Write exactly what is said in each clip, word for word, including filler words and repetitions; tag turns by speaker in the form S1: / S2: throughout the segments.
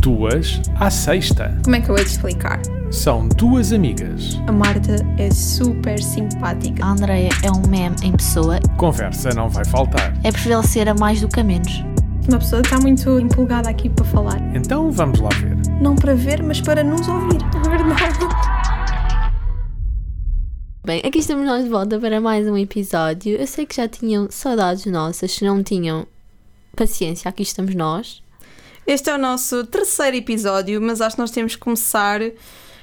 S1: Duas à sexta.
S2: Como é que eu hei de explicar?
S1: São duas amigas.
S2: A Marta é super simpática.
S3: A Andreia é um meme em pessoa.
S1: Conversa não vai faltar.
S3: É preferível ser a mais do que a menos.
S2: Uma pessoa está muito empolgada aqui para falar.
S1: Então vamos lá ver.
S2: Não para ver, mas para nos ouvir. É verdade.
S3: Bem, aqui estamos nós de volta para mais um episódio. Eu sei que já tinham saudades nossas. Se não tinham, paciência, aqui estamos nós.
S2: Este é o nosso terceiro episódio, mas acho que nós temos que começar uh,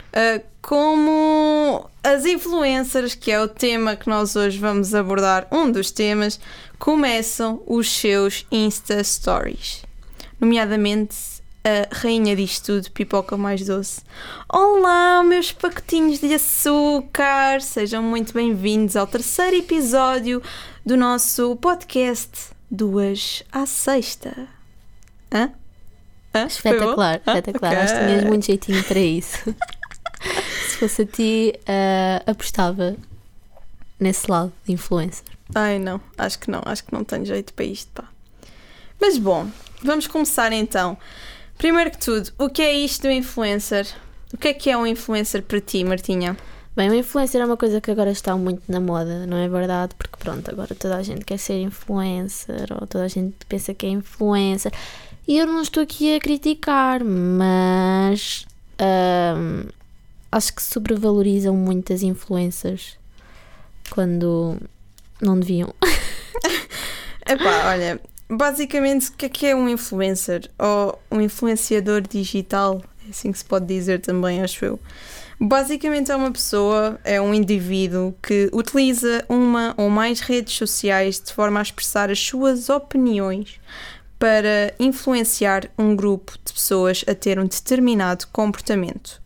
S2: como as influencers, que é o tema que nós hoje vamos abordar, um dos temas, começam os seus Insta Stories. Nomeadamente, a rainha disto tudo, Pipoca Mais Doce. Olá, meus pacotinhos de açúcar! Sejam muito bem-vindos ao terceiro episódio do nosso podcast Duas à Sexta. Hã? Hã?
S3: Espetacular, espetacular.
S2: Okay.
S3: Acho que tinhas muito jeitinho para isso. Se fosse a ti, uh, apostava nesse lado de influencer.
S2: Ai, não, acho que não, acho que não tenho jeito para isto, pá. Mas bom, vamos começar então. Primeiro que tudo, o que é isto do influencer? O que é que é um influencer para ti, Martinha?
S3: Bem, o influencer é uma coisa que agora está muito na moda, não é verdade? Porque pronto, agora toda a gente quer ser influencer, ou toda a gente pensa que é influencer. E eu não estou aqui a criticar, mas hum, acho que sobrevalorizam muitas influencers quando não deviam.
S2: Epá, olha, basicamente o que é que é um influencer? Ou um influenciador digital, é assim que se pode dizer também, acho eu. Basicamente é uma pessoa, é um indivíduo que utiliza uma ou mais redes sociais de forma a expressar as suas opiniões para influenciar um grupo de pessoas a ter um determinado comportamento.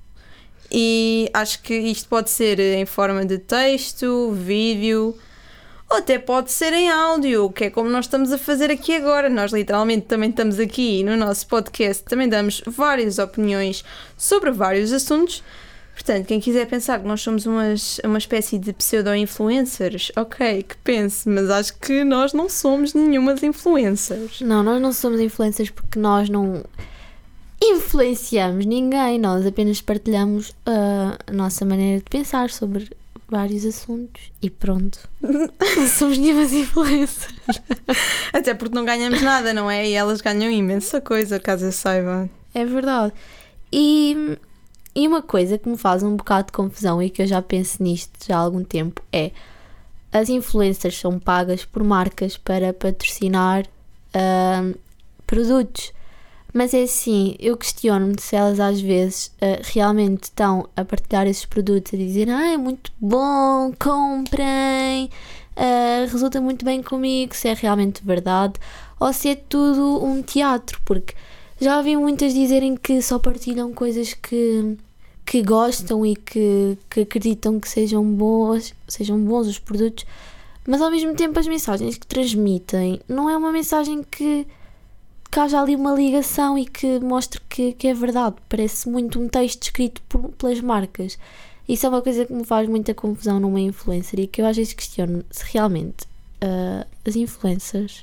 S2: E acho que isto pode ser em forma de texto, vídeo, ou até pode ser em áudio, que é como nós estamos a fazer aqui agora. Nós literalmente também estamos aqui no nosso podcast, também damos várias opiniões sobre vários assuntos. Portanto, quem quiser pensar que nós somos umas, uma espécie de pseudo-influencers, ok, que pense, mas acho que nós não somos nenhumas influencers.
S3: Não, nós não somos influencers porque nós não influenciamos ninguém, nós apenas partilhamos uh, a nossa maneira de pensar sobre vários assuntos e pronto. Não somos nenhumas influencers.
S2: Até porque não ganhamos nada, não é? E elas ganham imensa coisa, caso eu saiba.
S3: É verdade. E... E uma coisa que me faz um bocado de confusão e que eu já penso nisto já há algum tempo é: as influencers são pagas por marcas para patrocinar uh, produtos, mas é assim, eu questiono-me se elas às vezes uh, realmente estão a partilhar esses produtos, a dizer ah, é muito bom, comprem, uh, resulta muito bem comigo, se é realmente verdade ou se é tudo um teatro, porque já ouvi muitas dizerem que só partilham coisas que, que gostam e que, que acreditam que sejam bons, sejam bons os produtos, mas ao mesmo tempo as mensagens que transmitem não é uma mensagem que, que haja ali uma ligação e que mostre que, que é verdade. Parece muito um texto escrito por, pelas marcas. Isso é uma coisa que me faz muita confusão numa influencer e que eu às vezes questiono se realmente uh, as influencers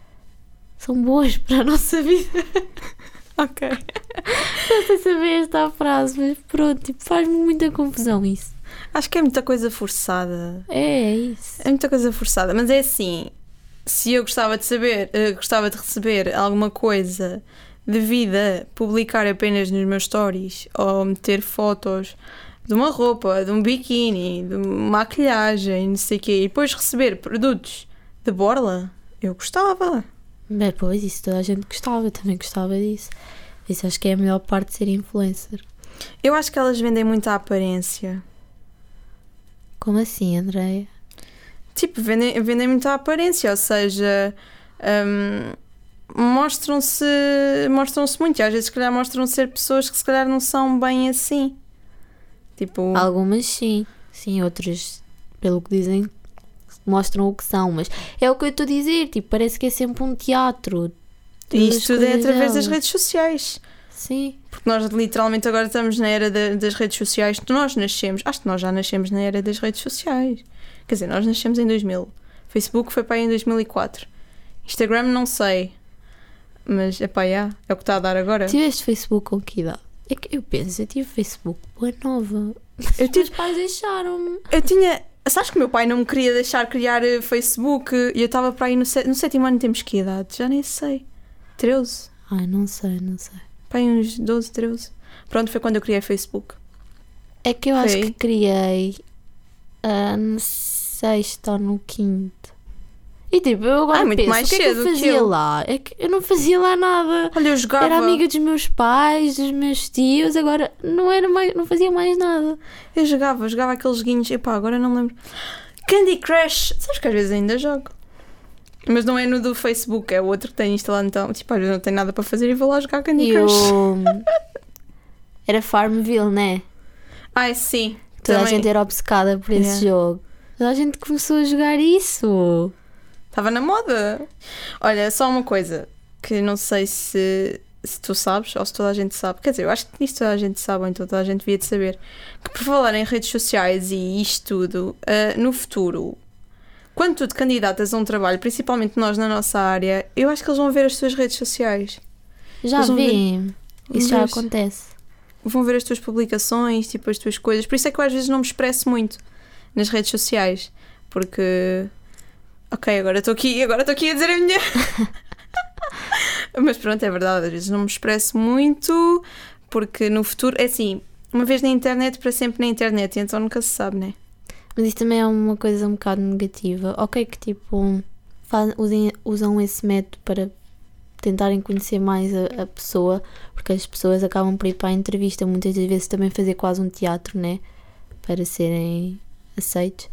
S3: são boas para a nossa vida.
S2: Ok.
S3: Não sei saber esta frase, mas pronto, tipo, faz-me muita confusão isso.
S2: Acho que é muita coisa forçada.
S3: É, é isso.
S2: É muita coisa forçada, mas é assim, se eu gostava de saber, uh, gostava de receber alguma coisa devido a publicar apenas nos meus stories ou meter fotos de uma roupa, de um biquíni, de uma maquilhagem, não sei o quê, e depois receber produtos de borla, eu gostava.
S3: Bem, pois, isso toda a gente gostava, eu também gostava disso. Isso acho que é a melhor parte de ser influencer.
S2: Eu acho que elas vendem muito a aparência.
S3: Como assim, Andreia?
S2: Tipo, vendem, vendem muito a aparência, ou seja, um, mostram-se mostram-se muito, e às vezes se calhar mostram ser pessoas que se calhar não são bem assim. Tipo...
S3: Algumas sim, sim, outras, pelo que dizem, mostram o que são, mas é o que eu estou a dizer, tipo, parece que é sempre um teatro.
S2: E isto tudo é através das redes sociais.
S3: Sim.
S2: Porque nós literalmente agora estamos na era de, das redes sociais. Nós nascemos, acho que nós já nascemos na era das redes sociais. Quer dizer, nós nascemos em dois mil. Facebook foi para aí em dois mil e quatro. Instagram não sei. Mas, epá, yeah, é o que está a dar agora.
S3: Tiveste Facebook com que idade? É que eu penso, eu tive Facebook boa nova.
S2: Eu
S3: Os
S2: tive,
S3: meus pais deixaram-me.
S2: eu tinha... Sabes que o meu pai não me queria deixar criar eh, Facebook e eu estava para aí no, sé- no sétimo ano, temos que idade? Já nem sei. treze?
S3: Ai, não sei, não sei.
S2: Para aí uns doze, treze. Pronto, foi quando eu criei Facebook.
S3: É que eu acho
S2: Foi.
S3: que criei ah, no sexto ou no quinto. E tipo, eu agora
S2: Ah, muito
S3: penso,
S2: mais
S3: o que é que eu
S2: cedo que
S3: fazia
S2: eu.
S3: lá? É que eu não fazia lá nada.
S2: Olha, eu jogava...
S3: Era amiga dos meus pais, dos meus tios, agora não, era mais, não fazia mais nada.
S2: Eu jogava, jogava aqueles joguinhos. Epá, agora não me lembro. Candy Crush. Sabes que às vezes ainda jogo. Mas não é no do Facebook, é o outro que tenho instalado então. Tipo, às vezes não tenho nada para fazer e vou lá jogar Candy
S3: E
S2: Crush.
S3: eu... Era Farmville, né?
S2: Ai, sim.
S3: Toda
S2: também.
S3: a gente era obcecada por esse
S2: Yeah.
S3: jogo. Toda a gente começou a jogar isso.
S2: Estava na moda. Olha, só uma coisa que não sei se, se tu sabes ou se toda a gente sabe. Quer dizer, eu acho que isto toda a gente sabe, ou então toda a gente devia de saber. Que por falar em redes sociais e isto tudo, uh, no futuro, quando tu te candidatas a um trabalho, principalmente nós na nossa área, eu acho que eles vão ver as tuas redes sociais.
S3: Já
S2: Eles vão
S3: vi. Isso já
S2: Vão ver-
S3: acontece.
S2: Vão ver as tuas publicações, tipo as tuas coisas. Por isso é que eu às vezes não me expresso muito nas redes sociais. Porque... Ok, agora estou aqui, agora estou aqui a dizer a minha... Mas pronto, é verdade, às vezes não me expresso muito, porque no futuro, é assim, uma vez na internet, para sempre na internet, então nunca se sabe, né?
S3: Mas isso também é uma coisa um bocado negativa. Ok que tipo faz, usem, usam esse método para tentarem conhecer mais a, a pessoa, porque as pessoas acabam por ir para a entrevista muitas das vezes também fazer quase um teatro, né? Para serem aceitos.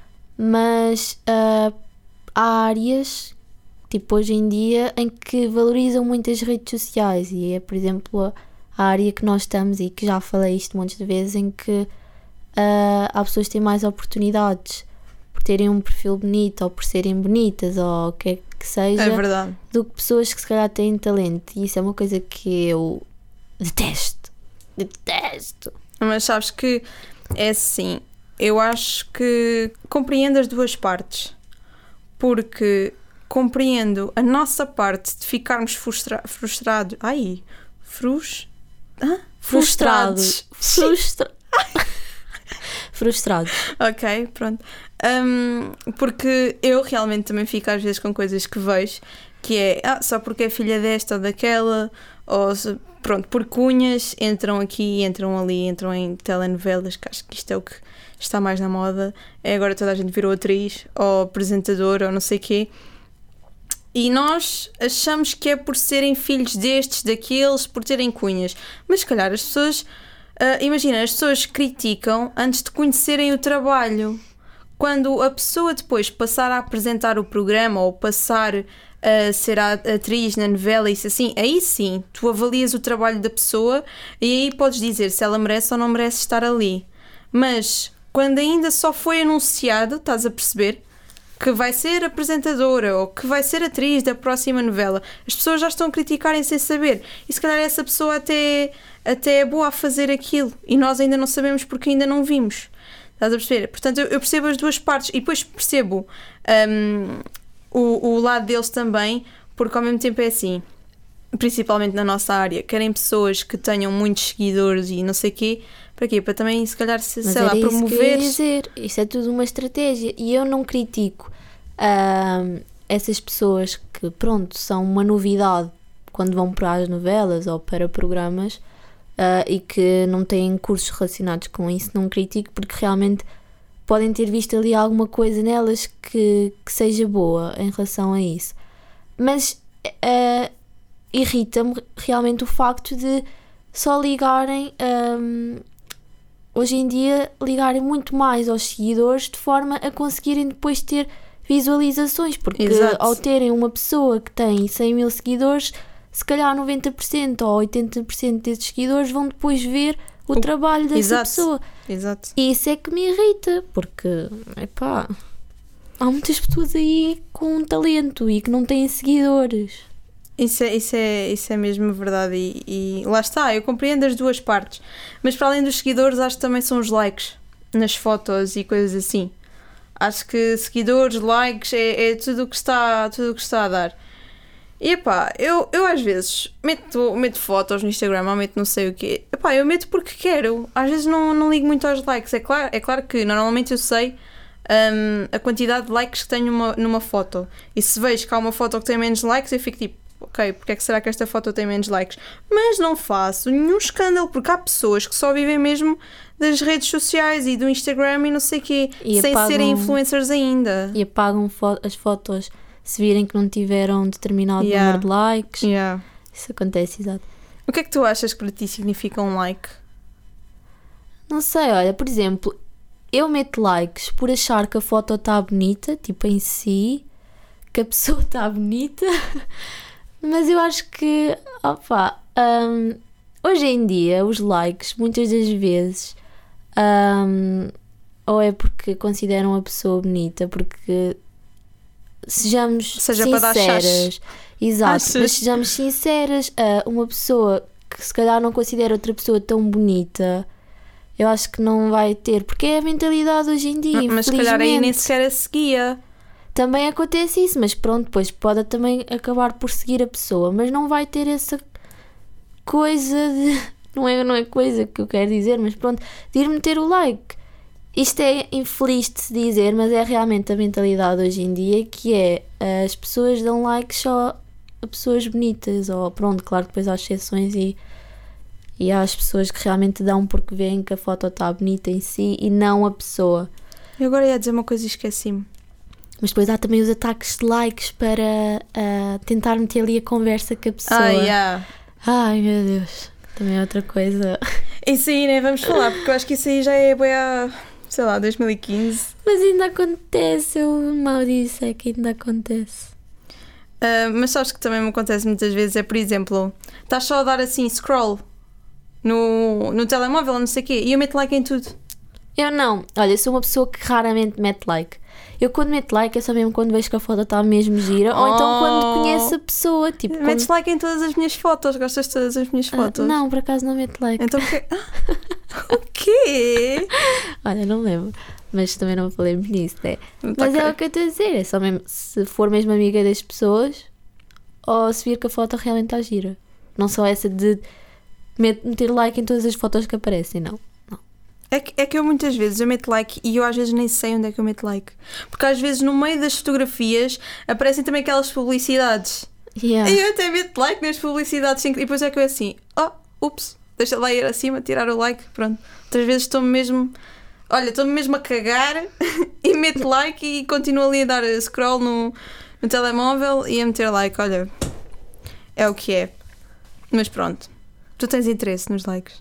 S3: Mas ah, há áreas, tipo hoje em dia, em que valorizam muito as redes sociais e é, por exemplo, a, a área que nós estamos e que já falei isto muitas vezes, em que Uh, há pessoas que têm mais oportunidades por terem um perfil bonito ou por serem bonitas ou o que é que seja,
S2: É verdade.
S3: do que pessoas que se calhar têm talento, e isso é uma coisa que eu detesto detesto
S2: Mas sabes que é assim, eu acho que compreendo as duas partes, porque compreendo a nossa parte de ficarmos frustra frustrados. Ai, frus... Hã?
S3: frustrados frustra... frustrados.
S2: Ok, pronto. Um, porque eu realmente também fico às vezes com coisas que vejo, que é ah, só porque é filha desta ou daquela, ou se- pronto, por cunhas, entram aqui, entram ali, entram em telenovelas, que acho que isto é o que está mais na moda. É agora toda a gente virou atriz, ou apresentadora, ou não sei o quê. E nós achamos que é por serem filhos destes, daqueles, por terem cunhas. Mas se calhar as pessoas... Uh, imagina, as pessoas criticam antes de conhecerem o trabalho. Quando a pessoa depois passar a apresentar o programa ou passar a ser a atriz na novela, isso assim, aí sim, tu avalias o trabalho da pessoa e aí podes dizer se ela merece ou não merece estar ali. Mas quando ainda só foi anunciado, estás a perceber, que vai ser apresentadora ou que vai ser atriz da próxima novela, as pessoas já estão a criticarem sem saber. E se calhar essa pessoa até, até é boa a fazer aquilo e nós ainda não sabemos porque ainda não vimos. Estás a perceber? Portanto, eu, eu percebo as duas partes e depois percebo um, o, o lado deles também, porque ao mesmo tempo é assim, principalmente na nossa área, querem pessoas que tenham muitos seguidores e não sei o quê. Para quê? Para também, se calhar, se,
S3: Mas
S2: sei lá,
S3: era isso que eu
S2: promover.
S3: ia dizer. Isso é tudo uma estratégia e eu não critico ahm, essas pessoas que, pronto, são uma novidade quando vão para as novelas ou para programas ah, e que não têm cursos relacionados com isso. Não critico porque realmente podem ter visto ali alguma coisa nelas que, que seja boa em relação a isso. Mas ah, irrita-me realmente o facto de só ligarem... ahm, hoje em dia ligarem muito mais aos seguidores de forma a conseguirem depois ter visualizações, porque
S2: Exato.
S3: ao terem uma pessoa que tem cem mil seguidores, se calhar noventa por cento ou oitenta por cento desses seguidores vão depois ver o,
S2: O-
S3: trabalho dessa
S2: Exato.
S3: pessoa.
S2: Exato.
S3: E isso é que me irrita, porque epá, há muitas pessoas aí com talento e que não têm seguidores.
S2: Isso é, isso, é, isso é mesmo verdade e, e lá está, eu compreendo as duas partes, mas para além dos seguidores acho que também são os likes nas fotos e coisas assim. Acho que seguidores, likes é, é tudo o que está, tudo o que está a dar E epá, eu, eu às vezes meto, meto fotos no Instagram ou meto não sei o quê. Epá, eu meto porque quero. Às vezes não, não ligo muito aos likes. É claro, é claro que normalmente eu sei um, a quantidade de likes que tenho numa, numa foto. E se vejo que há uma foto que tem menos likes, eu fico tipo, ok, porque é que será que esta foto tem menos likes? Mas não faço nenhum escândalo, porque há pessoas que só vivem mesmo das redes sociais e do Instagram e não sei o quê,
S3: E
S2: sem
S3: apagam-
S2: serem influencers ainda.
S3: E apagam fo- as fotos se virem que não tiveram determinado
S2: Yeah.
S3: número de likes.
S2: Yeah.
S3: Isso acontece, exato.
S2: O que é que tu achas que para ti significa um like?
S3: Não sei, olha, por exemplo, eu meto likes por achar que a foto está bonita, tipo em si, que a pessoa está bonita, mas eu acho que, opa, hum, hoje em dia os likes, muitas das vezes, hum, ou é porque consideram a pessoa bonita, porque sejamos
S2: Seja para dar chás.
S3: sinceras, exato,
S2: Achas?
S3: mas sejamos sinceras, ah, uma pessoa que se calhar não considera outra pessoa tão bonita, eu acho que não vai ter, porque é a mentalidade hoje em dia,
S2: Mas se calhar aí nem
S3: infelizmente.
S2: sequer a seguia.
S3: Também acontece isso, mas pronto, depois pode também acabar por seguir a pessoa, mas não vai ter essa coisa de. Não é, não é coisa que eu quero dizer, mas pronto, de ir meter o like. Isto é infeliz de se dizer, mas é realmente a mentalidade hoje em dia, que é as pessoas dão like só a pessoas bonitas, ou pronto, claro que depois há exceções e, e há as pessoas que realmente dão porque veem que a foto está bonita em si e não a pessoa.
S2: Eu agora ia dizer uma coisa e esqueci-me.
S3: Mas depois há também os ataques de likes para ah, tentar meter ali a conversa com a pessoa.
S2: Ah, yeah.
S3: Ai meu Deus, também é outra coisa.
S2: Isso aí nem vamos falar, porque eu acho que isso aí já é bem há, sei lá, dois mil e quinze.
S3: Mas ainda acontece, eu mal disse, é que ainda acontece.
S2: Ah, mas sabes que também me acontece muitas vezes, é por exemplo, estás só a dar assim scroll no, no telemóvel, não sei o quê, e eu meto like em tudo.
S3: Eu não, olha, eu sou uma pessoa que raramente mete like. Eu quando meto like é só mesmo quando vejo que a foto está mesmo gira, ou então quando
S2: Oh.
S3: conheço a pessoa, tipo...
S2: Metes
S3: quando...
S2: like em todas as minhas fotos, gostas de todas as minhas
S3: Ah,
S2: fotos?
S3: não, por acaso não meto like.
S2: Então porquê? O quê?
S3: Olha, não lembro, mas também não falemos nisso, né?
S2: Tá
S3: Mas é
S2: ok.
S3: o que eu estou a dizer, é só mesmo se for mesmo amiga das pessoas ou se vir que a foto realmente está gira. Não só essa de met- meter like em todas as fotos que aparecem, não.
S2: É que, é que eu muitas vezes eu meto like e eu às vezes nem sei onde é que eu meto like. Porque às vezes no meio das fotografias aparecem também aquelas publicidades.
S3: Yeah.
S2: E eu até meto like nas publicidades sem- e depois é que eu assim, oh, ups, deixa lá ir acima, tirar o like, pronto. Outras vezes estou-me mesmo, olha, estou-me mesmo a cagar e meto like e continuo ali a dar scroll no, no telemóvel e a meter like, olha, é o que é. Mas pronto, tu tens interesse nos likes?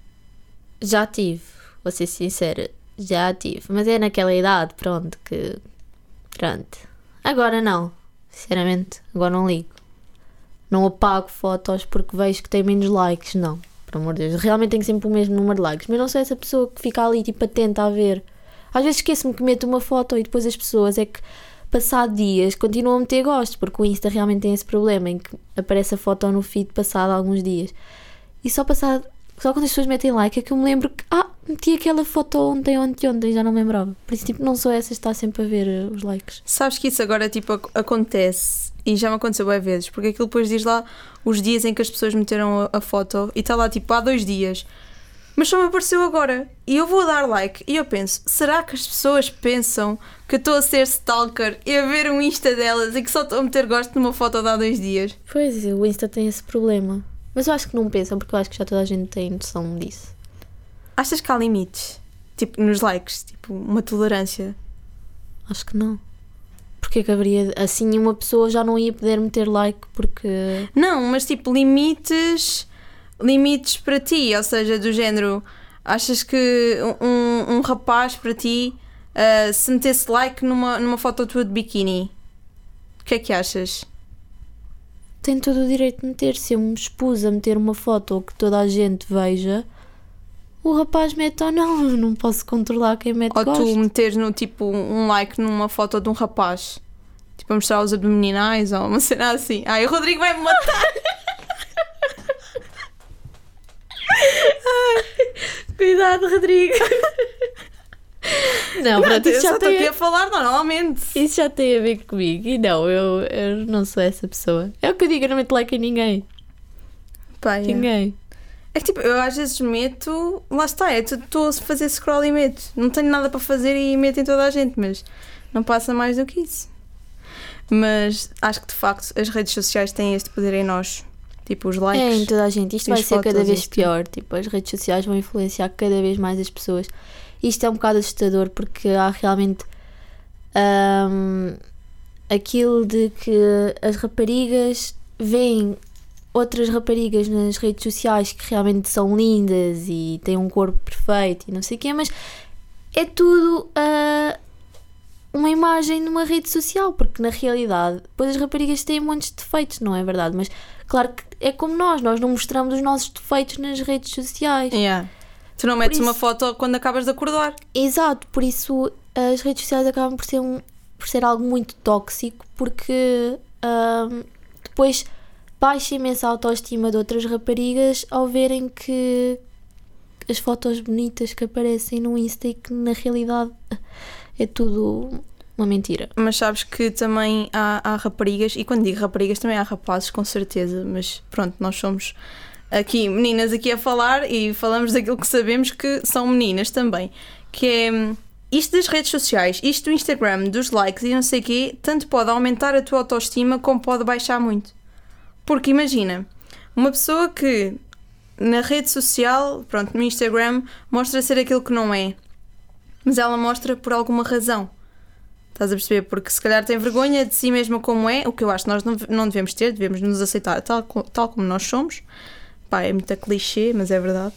S3: Já tive, vou ser sincera, já tive. Mas é naquela idade, pronto, que... Pronto. Agora não, sinceramente, agora não ligo. Não apago fotos porque vejo que tem menos likes, não. Por amor de Deus, realmente tenho sempre o mesmo número de likes, mas não sou essa pessoa que fica ali tipo atenta a ver. Às vezes esqueço-me que meto uma foto e depois as pessoas é que passado dias continuam a meter gosto, porque o Insta realmente tem esse problema em que aparece a foto no feed passado alguns dias. E só passado, só quando as pessoas metem like é que eu me lembro que ah, meti aquela foto ontem, ontem, ontem, já não me lembrava. Por isso tipo, não sou essa que está sempre a ver uh, os likes.
S2: Sabes que isso agora tipo ac- acontece e já me aconteceu várias vezes, porque aquilo depois diz lá os dias em que as pessoas meteram a, a foto e está lá tipo há dois dias, mas só me apareceu agora e eu vou dar like e eu penso, será que as pessoas pensam que eu estou a ser stalker e a ver um Insta delas e que só estou a meter gosto numa foto de há dois dias?
S3: Pois, o Insta tem esse problema. Mas eu acho que não pensam, porque eu acho que já toda a gente tem noção disso.
S2: Achas que há limites? Tipo, nos likes, tipo, uma tolerância?
S3: Acho que não. Porque que haveria... Assim uma pessoa já não ia poder meter like porque...
S2: Não, mas tipo, limites limites para ti, ou seja, do género, achas que um, um rapaz para ti, uh, se metesse like numa, numa foto tua de biquíni, o que é que achas?
S3: Tem todo o direito de meter. Se eu me expus a meter uma foto que toda a gente veja, o rapaz mete ou não. Eu não posso controlar quem mete
S2: Ou
S3: gosto.
S2: tu meteres no, tipo, um like numa foto de um rapaz, tipo a mostrar os abdominais ou uma cena assim. Ai, o Rodrigo vai me matar.
S3: Cuidado, Rodrigo. Não, pronto,
S2: eu
S3: isso
S2: só
S3: já,
S2: estou aqui
S3: tem,
S2: a falar normalmente.
S3: isso já tem a ver comigo. E não, eu, eu não sou essa pessoa. É o que eu digo, eu não meto like em ninguém.
S2: Pá, yeah.
S3: Ninguém.
S2: É que tipo, eu às vezes meto, lá está, é, estou a fazer scroll e meto. Não tenho nada para fazer e meto em toda a gente, mas não passa mais do que isso. Mas acho que de facto as redes sociais têm este poder em nós. Tipo, os likes.
S3: É, em toda a gente. Isto
S2: e
S3: vai
S2: as
S3: ser cada
S2: fotos,
S3: vez
S2: isto.
S3: pior. Tipo, as redes sociais vão influenciar cada vez mais as pessoas. Isto é um bocado assustador porque há realmente hum, aquilo de que as raparigas veem outras raparigas nas redes sociais que realmente são lindas e têm um corpo perfeito e não sei o quê, mas é tudo uh, uma imagem numa rede social, porque na realidade depois as raparigas têm montes de defeitos, não é verdade? Mas claro que é como nós, nós não mostramos os nossos defeitos nas redes sociais.
S2: Yeah. Tu não metes
S3: Por
S2: uma
S3: isso-
S2: foto quando acabas de acordar.
S3: Exato, por isso as redes sociais acabam por ser, um, por ser algo muito tóxico, porque hum, depois baixa imensa a autoestima de outras raparigas ao verem que as fotos bonitas que aparecem no Insta e que na realidade é tudo uma mentira.
S2: Mas sabes que também há, há raparigas, e quando digo raparigas também há rapazes, com certeza, mas pronto, nós somos aqui meninas aqui a falar e falamos daquilo que sabemos que são meninas também, que é hum, isto das redes sociais, isto do Instagram, dos likes e não sei o quê, tanto pode aumentar a tua autoestima como pode baixar muito. Porque imagina, uma pessoa que na rede social, pronto, no Instagram, mostra ser aquilo que não é, mas ela mostra por alguma razão. Estás a perceber? Porque se calhar tem vergonha de si mesma como é, o que eu acho que nós não, não devemos ter, devemos nos aceitar tal, co- tal como nós somos. Pá, é muito clichê, mas é verdade.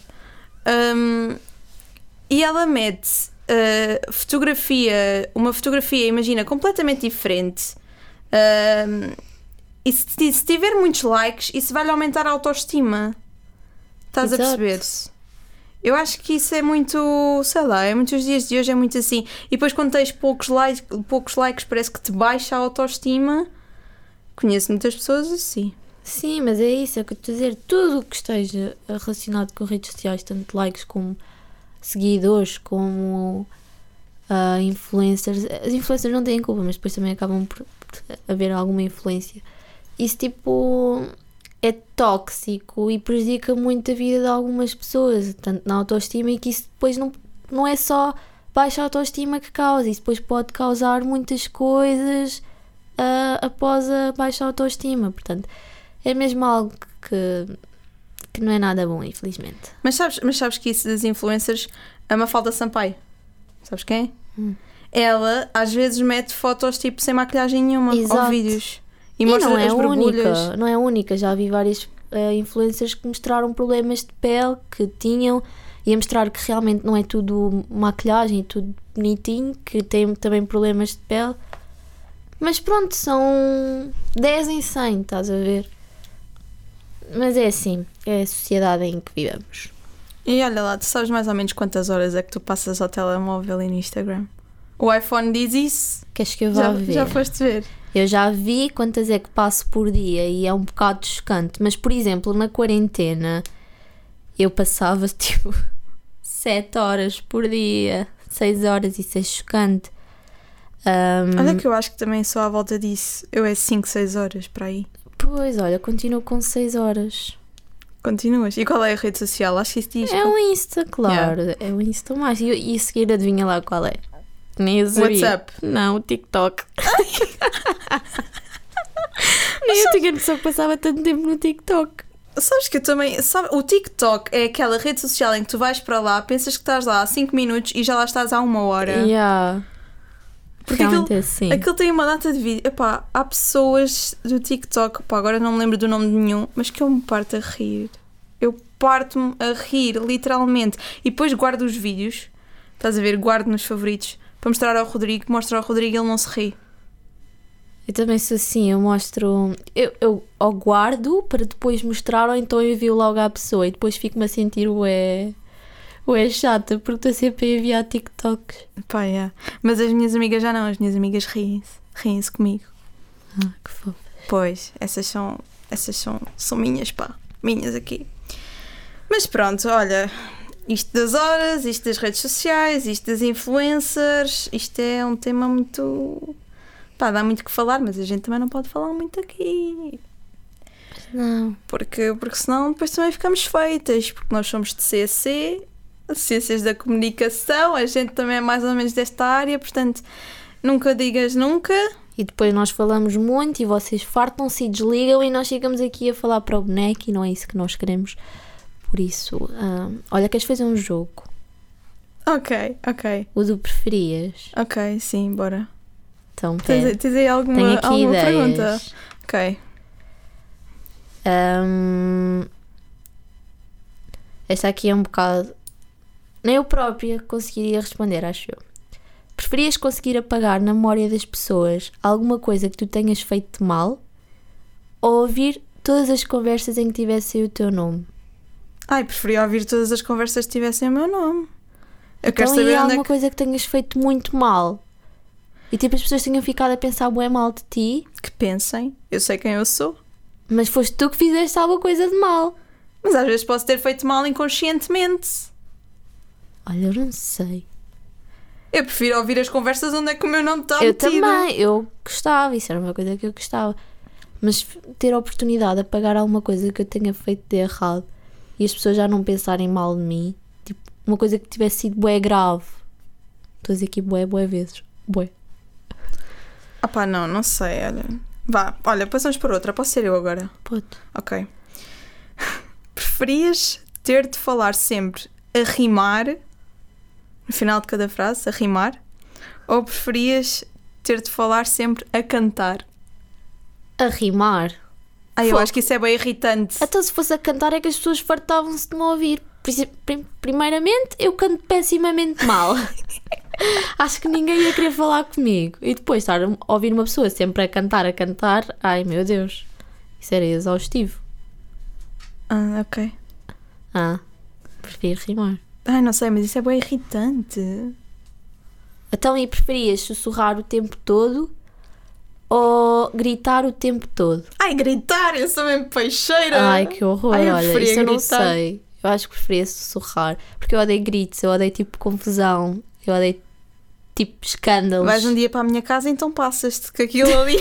S2: Hum, e ela mete uh, fotografia, uma fotografia, imagina, completamente diferente. Hum, e se, se tiver muitos likes, isso vai-lhe aumentar a autoestima. Estás a
S3: Exato.
S2: perceber? Eu acho que isso é muito, sei lá, é muitos dias de hoje é muito assim. E depois quando tens poucos likes, poucos likes parece que te baixa a autoestima. Conheço muitas pessoas assim.
S3: Sim, mas é isso, é o que eu estou a dizer. Tudo o que esteja relacionado com redes sociais, tanto likes como seguidores, como ah, influencers. As influencers não têm culpa, mas depois também acabam por, por haver alguma influência. Isso tipo é tóxico e prejudica muito a vida de algumas pessoas, tanto na autoestima, e que isso depois não, não é só baixa autoestima que causa, isso depois pode causar muitas coisas ah, após a baixa autoestima. Portanto, é mesmo algo que, que não é nada bom, infelizmente.
S2: Mas sabes, mas sabes que isso das influencers, a Mafalda Sampaio, sabes quem é?
S3: Hum.
S2: Ela às vezes mete fotos tipo sem maquilhagem nenhuma,
S3: Exato.
S2: ou vídeos. E,
S3: E
S2: mostra
S3: não é
S2: as
S3: a
S2: borbulhas.
S3: única, não é a única. Já vi várias uh, influencers que mostraram problemas de pele que tinham, e a mostrar que realmente não é tudo maquilhagem, é tudo bonitinho, que tem também problemas de pele. Mas pronto, são dez em cem, estás a ver? Mas é assim, é a sociedade em que vivemos.
S2: E olha lá, tu sabes mais ou menos quantas horas é que tu passas ao telemóvel e no Instagram? O iPhone diz isso.
S3: Queres que eu vá
S2: Já,
S3: ver?
S2: já foste ver.
S3: Eu já vi quantas é que passo por dia e é um bocado chocante. Mas, por exemplo, na quarentena eu passava tipo sete horas por dia, seis horas, isso é chocante. Um,
S2: Olha que eu acho que também só à volta disso. Eu é cinco, seis horas para aí.
S3: Pois, olha, continuo com seis horas.
S2: Continuas. E qual é a rede social? Acho que isso diz.
S3: É o Insta, claro. É o Insta mais. E, e a seguir, adivinha lá qual é? Nem eu sabia.
S2: WhatsApp.
S3: Não, o TikTok. Nem eu tinha noção que passava tanto tempo no TikTok.
S2: Sabes que eu também. Sabe, o TikTok é aquela rede social em que tu vais para lá, pensas que estás lá há cinco minutos e já lá estás há uma hora.
S3: Yeah.
S2: Porque
S3: Realmente
S2: aquilo,
S3: é assim.
S2: aquilo tem uma data de vídeo. Epá, há pessoas do TikTok, epá, agora não me lembro do nome de nenhum, mas que eu me parto a rir. Eu parto-me a rir, literalmente. E depois guardo os vídeos, estás a ver? Guardo nos favoritos para mostrar ao Rodrigo, mostro ao Rodrigo e ele não se ri.
S3: Eu também sou assim, eu mostro. Eu, eu ou guardo para depois mostrar, ou então eu envio logo à pessoa e depois fico-me a sentir ué, ué chata, porque estou sempre a enviar TikToks.
S2: Pá, é. Mas as minhas amigas já não, as minhas amigas riem-se, riem-se comigo.
S3: Ah, que fofo.
S2: Pois, essas são, essas são, são minhas, pá, minhas aqui. Mas pronto, olha, isto das horas, isto das redes sociais, isto das influencers, isto é um tema muito... Pá, dá muito que falar, mas a gente também não pode falar muito aqui.
S3: Não.
S2: Porque, porque senão depois também ficamos feitas, porque nós somos de C C, Ciências da Comunicação, a gente também é mais ou menos desta área, portanto, nunca digas nunca.
S3: E depois nós falamos muito e vocês fartam-se e desligam e nós chegamos aqui a falar para o boneco e não é isso que nós queremos. Por isso, hum, olha, queres fazer um jogo?
S2: Ok, ok.
S3: O do preferias?
S2: Ok, sim, bora.
S3: Então,
S2: Tens,
S3: pera.
S2: tens aí alguma,
S3: Tenho aqui
S2: alguma
S3: ideias.
S2: pergunta? Ok.
S3: Hum, esta aqui é um bocado... Nem eu própria conseguiria responder, acho eu. Preferias conseguir apagar na memória das pessoas alguma coisa que tu tenhas feito de mal ou ouvir todas as conversas em que tivessem o teu nome?
S2: Ai, preferia ouvir todas as conversas que tivessem o meu nome. Eu quero
S3: Então, e
S2: saber onde
S3: alguma
S2: é que...
S3: coisa que tenhas feito muito mal e tipo as pessoas tenham ficado a pensar bué mal de ti,
S2: que pensem. Eu sei quem eu sou.
S3: mas foste tu que fizeste alguma coisa de mal.
S2: Mas às vezes posso ter feito mal inconscientemente.
S3: Olha, eu não sei.
S2: Eu prefiro ouvir as conversas onde é que o meu nome está
S3: Eu
S2: metido.
S3: também, eu gostava, isso era uma coisa que eu gostava. Mas ter a oportunidade de apagar alguma coisa que eu tenha feito de errado e as pessoas já não pensarem mal de mim, tipo, uma coisa que tivesse sido bué grave. Estou a dizer aqui bué, bué vezes. Bué.
S2: Ah pá, não, não sei, olha. Vá, olha, passamos por outra. Posso ser eu agora?
S3: Pode.
S2: Ok. Preferias ter de falar sempre a rimar, no final de cada frase, a rimar, ou preferias ter de falar sempre a cantar?
S3: A rimar.
S2: Ah, eu
S3: Fogo.
S2: acho que isso é bem irritante.
S3: Até se fosse a cantar é que as pessoas fartavam-se de me ouvir. Pri- prim- Primeiramente, eu canto pessimamente mal. Acho que ninguém ia querer falar comigo. E depois estar a ouvir uma pessoa sempre a cantar, a cantar. Ai, meu Deus. Isso era exaustivo.
S2: Ah, ok.
S3: Ah, prefiro rimar.
S2: Ai, não sei, mas isso é bem irritante.
S3: Então, e preferias sussurrar o tempo todo ou gritar o tempo todo?
S2: Ai, gritar, eu sou mesmo peixeira.
S3: Ai, que horror.
S2: Ai, eu
S3: olha,
S2: preferia
S3: isso eu não
S2: gritar.
S3: sei. Eu acho que preferia sussurrar. Porque eu odeio gritos, eu odeio tipo confusão, eu odeio tipo escândalos.
S2: Vais um dia para a minha casa, então passas-te com aquilo ali.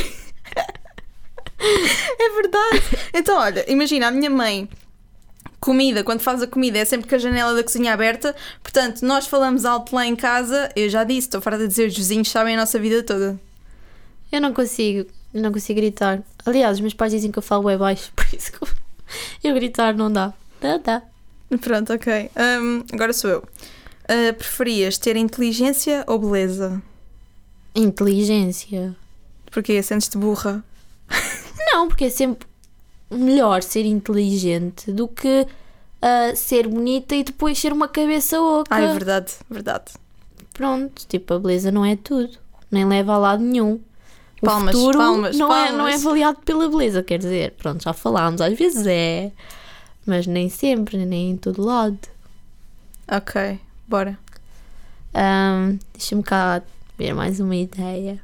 S2: É verdade. Então, olha, imagina, a minha mãe, comida, quando faz a comida é sempre com a janela da cozinha aberta. Portanto, nós falamos alto lá em casa. Eu já disse, estou farta de dizer, os vizinhos sabem a nossa vida toda.
S3: Eu não consigo, eu não consigo gritar. Aliás, os meus pais dizem que eu falo bem baixo, por isso que eu, eu gritar não dá. Não dá.
S2: Pronto, ok. Hum, agora sou eu. Uh, preferias ter inteligência ou beleza?
S3: Inteligência.
S2: Porque sentes-te burra.
S3: Não, porque é sempre melhor ser inteligente do que ah, ser bonita e depois ser uma cabeça oca.
S2: Ah, é verdade, verdade.
S3: Pronto, tipo, a beleza não é tudo. Nem leva a lado nenhum. O
S2: Palmas,
S3: futuro
S2: palmas,
S3: não, É, não é
S2: palmas.
S3: avaliado pela beleza, quer dizer. Pronto, já falámos, às vezes é. Mas nem sempre, nem em todo lado.
S2: Ok, bora.
S3: Ahm, Deixa-me cá ver mais uma ideia.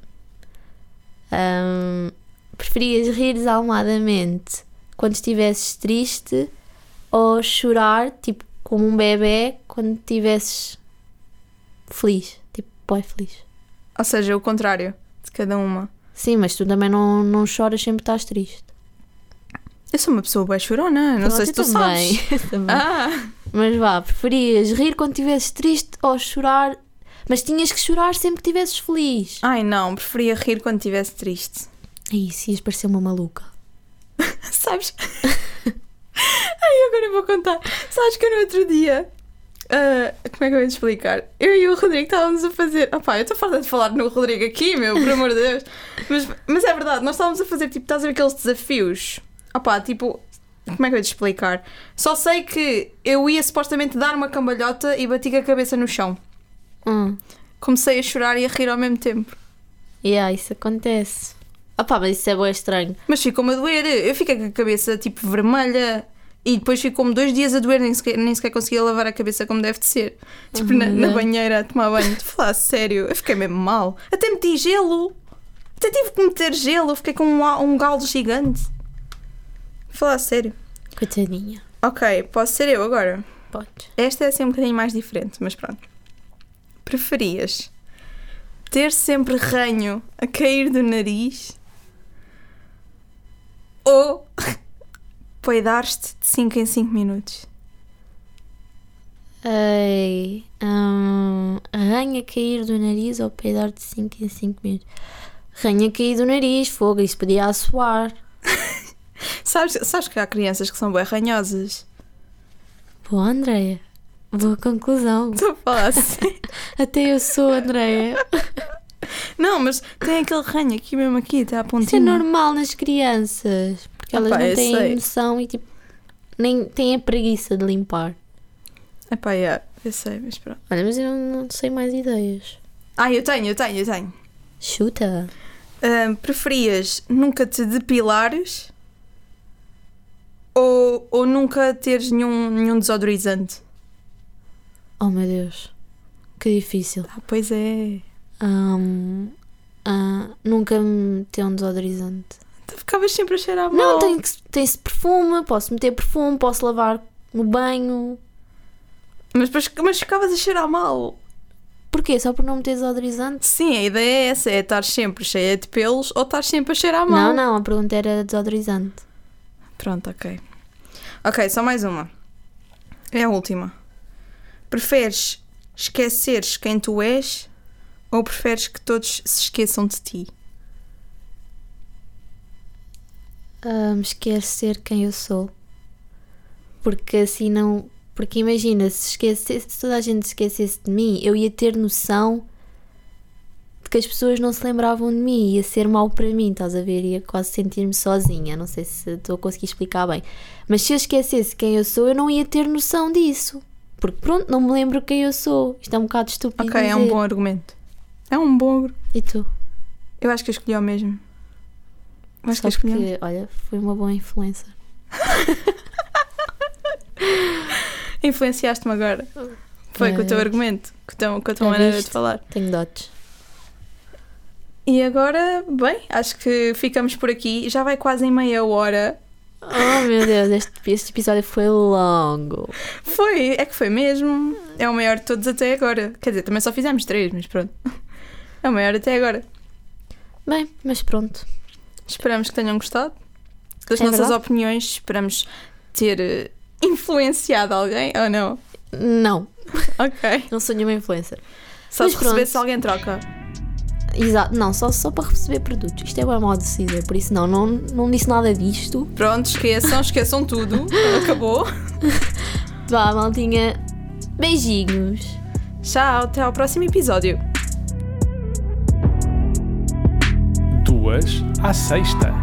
S3: Ahm, preferias rir desalmadamente quando estivesses triste ou chorar, tipo, como um bebê, quando estivesses feliz? Tipo, boy feliz.
S2: Ou seja, o contrário de cada uma.
S3: Sim, mas tu também não, não choras sempre que estás triste.
S2: Eu sou uma pessoa bem chorona, não
S3: Pronto,
S2: sei se
S3: eu
S2: tu
S3: também,
S2: sabes.
S3: eu também.
S2: Ah,
S3: Mas vá, preferias rir quando estivesses triste ou chorar, mas tinhas que chorar sempre que estivesses feliz.
S2: ai não, preferia rir quando estivesse triste.
S3: É isso, ias parecer uma maluca.
S2: Sabes? Ai, agora eu vou contar. Sabes que eu no outro dia. ah, como é que eu ia te explicar? Eu e o Rodrigo estávamos a fazer. Opá, eu estou farta de falar no Rodrigo aqui, meu, por amor de Deus. Mas, mas é verdade, nós estávamos a fazer tipo, estás a ver aqueles desafios? Opá, tipo. Como é que eu ia te explicar? Só sei que eu ia supostamente dar uma cambalhota e bati com a cabeça no chão.
S3: Hum.
S2: Comecei a chorar e a rir ao mesmo tempo.
S3: E yeah, isso acontece. Ah pá, mas isso é bem estranho.
S2: Mas ficou-me a doer. Eu fiquei com a cabeça tipo vermelha e depois ficou-me dois dias a doer, nem sequer, nem sequer conseguia lavar a cabeça como deve de ser. Tipo na, na banheira a tomar banho. Estou a falar a sério, eu fiquei mesmo mal. Até meti gelo. Até tive que meter gelo. Fiquei com um, um galo gigante. Vou falar a sério.
S3: Coitadinha.
S2: Ok, posso ser eu agora?
S3: Podes.
S2: Esta é assim um bocadinho mais diferente, mas pronto. Preferias ter sempre ranho a cair do nariz ou peidar-te de cinco em cinco minutos?
S3: Ei, hum, ranha cair do nariz ou peidar de cinco em cinco minutos? Ranha cair do nariz, fogo, isso podia assoar.
S2: Sabes, sabes que há crianças que são bem ranhosas?
S3: Boa, Andreia. Boa conclusão.
S2: Estou a falar assim.
S3: Até eu sou, Andreia.
S2: Não, mas tem aquele ranho aqui mesmo aqui, até à
S3: Isso é
S2: pontinha.
S3: normal nas crianças. Porque elas
S2: Epá,
S3: não
S2: eu
S3: têm
S2: sei.
S3: noção e tipo, nem têm a preguiça de limpar.
S2: Epá, yeah, eu sei, mas pronto.
S3: Olha, mas eu não, não sei mais ideias.
S2: Ah, eu tenho, eu tenho, eu tenho.
S3: Chuta.
S2: Ahm, preferias nunca te depilares ou, ou nunca teres nenhum, nenhum desodorizante?
S3: Oh meu Deus. Que difícil.
S2: Ah, pois é.
S3: Hum, ah, nunca me ter um desodorizante.
S2: Tu ficavas sempre a cheirar mal.
S3: Não, tem que- tem-se perfume, posso meter perfume, posso lavar no banho.
S2: Mas, depois- mas ficavas a cheirar mal.
S3: Porquê? Só por não meter desodorizante?
S2: Sim, a ideia é essa, é estar sempre cheia de pelos ou estar sempre a cheirar mal.
S3: Não, não, a pergunta era desodorizante.
S2: Pronto, ok. Ok, só mais uma. É a última. Preferes esqueceres quem tu és ou preferes que todos se esqueçam de ti?
S3: Hum, esquecer quem eu sou. Porque assim não. Porque imagina, se, esquecesse, se toda a gente se esquecesse de mim, eu ia ter noção de que as pessoas não se lembravam de mim, ia ser mau para mim, estás a ver? Ia quase sentir-me sozinha. Não sei se estou a conseguir explicar bem. Mas se eu esquecesse quem eu sou, eu não ia ter noção disso. Porque pronto, não me lembro quem eu sou. Isto é um bocado estúpido.
S2: Ok, é um
S3: dizer.
S2: bom argumento. É um bom argumento.
S3: E tu?
S2: Eu acho que eu escolhi o mesmo. Eu acho
S3: Só
S2: que eu escolhi o
S3: porque, olha, foi uma boa influencer.
S2: Influenciaste-me agora. Foi com o teu
S3: Pois.
S2: argumento, com, o teu, com a tua
S3: Já
S2: maneira
S3: viste?
S2: de falar.
S3: Tenho dotes.
S2: E agora, bem, acho que ficamos por aqui. Já vai quase em meia hora.
S3: Oh meu Deus, este, este episódio foi longo.
S2: Foi, é que foi mesmo. É o maior de todos até agora. Quer dizer, também só fizemos três, mas pronto. É o maior até agora.
S3: Bem, mas pronto.
S2: Esperamos que tenham gostado das
S3: É
S2: nossas
S3: verdade.
S2: opiniões. Esperamos ter eh, influenciado alguém ou não.
S3: Não,
S2: Ok.
S3: não sou nenhuma influencer.
S2: Só
S3: Mas
S2: se receber
S3: pronto.
S2: se alguém troca.
S3: Exato, não, só, só para receber produtos. Isto é bem mal de se dizer, por isso não, não, não disse nada disto.
S2: Pronto, esqueçam, esqueçam tudo. Acabou.
S3: Vá, maltinha. Beijinhos.
S2: Tchau, até ao próximo episódio.
S1: Duas à sexta.